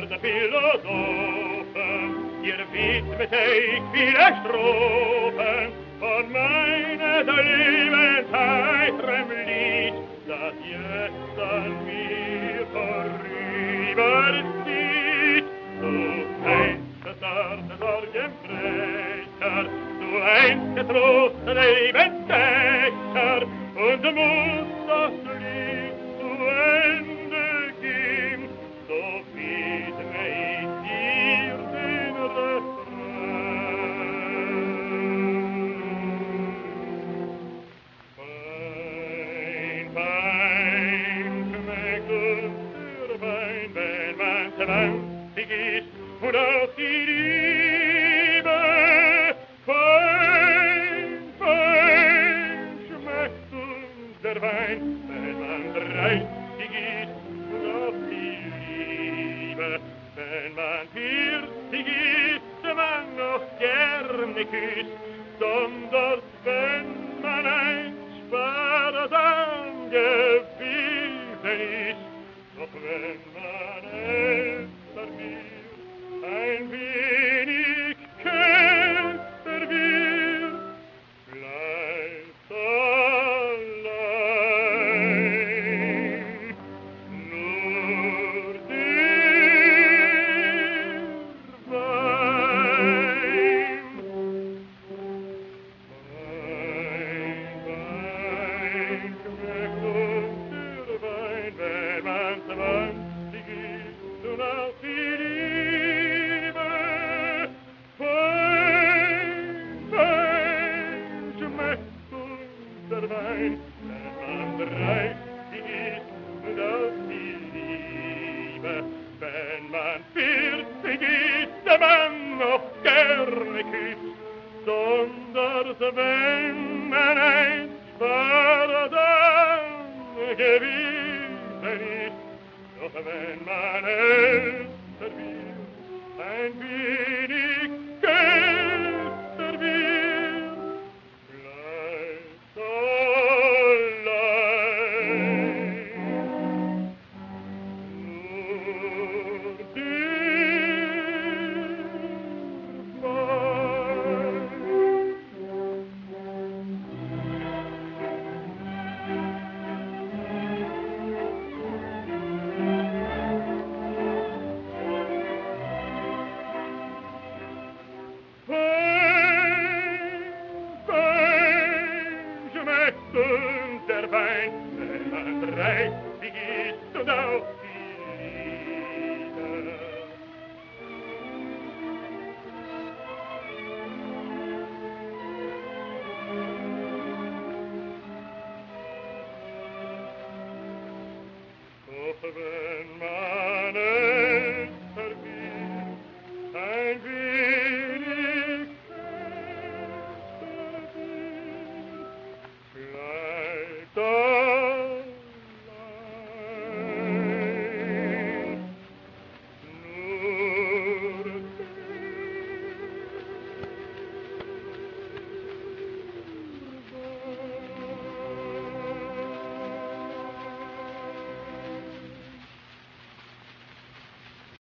der Philosophen, ihr widmet ich viele Strophen von meiner Lebensheitrem Lied, das jetzt an mir vorüberzieht. Du einst das Art des Sorgenbrecher, du einst der Trost der Lebensdächer, und musst das Lied zu Ende gehen, so widme ich dir den Refrain. Fein, fein, schmeckt uns der Wein, wenn man zwanzig ist und auf die Liebe. Fein, fein, schmeckt uns der Wein, wenn man 30 ist und auf die Liebe. Wenn man 40 ist, man noch gerne küsst, sondern wenn man einst sparsam gewesen ist, doch wenn man älter wird, ein wenig kälter wird, bleibt allein nur der Wein. Wein, schmeckt uns der Wein, wenn man 20 ist und auf die Liebe. Fein, fein, schmeckt uns der Wein, wenn man 30 ist und auf die Liebe. Wenn man 40 ist, man noch gerne küsst, sonders wenn man einst sparsam gewesen ist, doch wenn man älter wird, ein wenig